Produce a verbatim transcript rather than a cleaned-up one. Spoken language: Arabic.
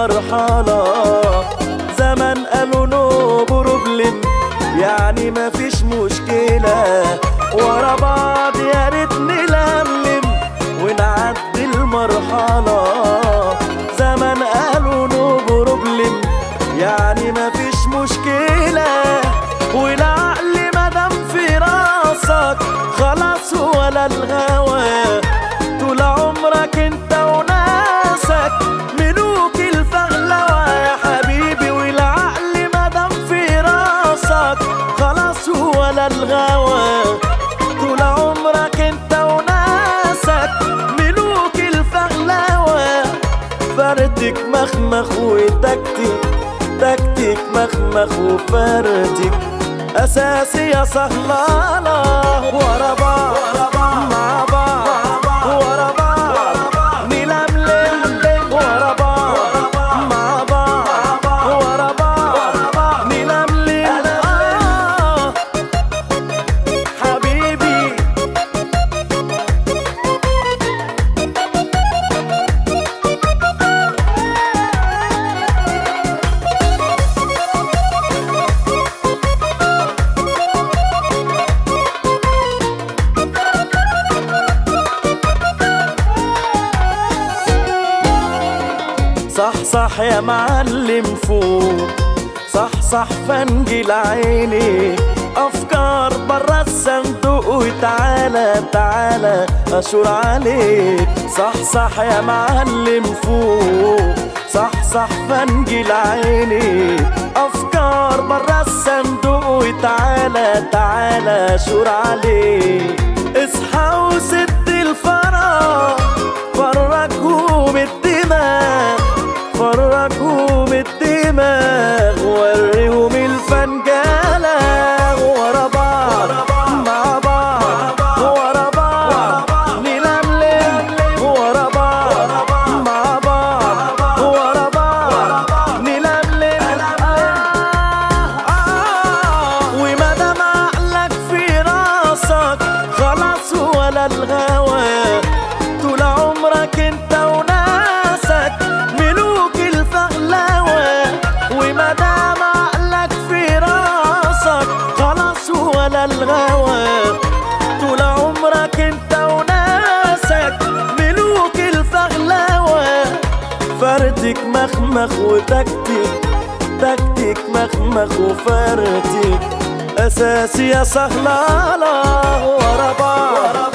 المرحلة. زمان قالوا نو بروبلم، يعني مفيش مشكلة، ورا بعض يا ريت نلملم ونعدي المرحلة. زمان قالوا نو بروبلم، يعني مفيش مشكلة، والعقل مادام في راسك خلاص ولا الهوى. طول عمرك انت وناسك ملوك الفغلوة يا حبيبي، والعقل مادام في راسك خلاص ولا الغوى. طول عمرك انت وناسك ملوك الفغلوة. فردك مخمخ وتكتك، تكتك مخمخ وفردك أساسي يا صهلالة. ورا بعض مع بعض ورا بعض نلملم، ورا بعض مع بعض ورا بعض نلملم. آه حبيبي صح صح يا معلم فوق، صح صح فنجل عيني، أفكار برا الصندوق وتعالى تعالى أشور عليك. صح صح يا معلم فوق، صح صح فنجل عيني، أفكار برا الصندوق وتعالى تعالى أشور عليك. اصحى وسد الفراغ، فرجهم الدماغ، فرجهم الدماغ، وريهم الفنجالة. ورا بعض مع بعض ورا بعض نلملم، ورا بعض مع بعض ورا بعض نلملم. آه آه ومادام عقلك في راسك خلاص ولا الغوى. طول عمرك انت وناسك ملوك الفغلوة، ومادام عقلك في راسك خلاص ولا الغوى. طول عمرك انت وناسك ملوك الفغلوة. فردك مخمخ وتكتك، تكتك مخمخ وفردك أساسي يا صهلالة. ورا بعض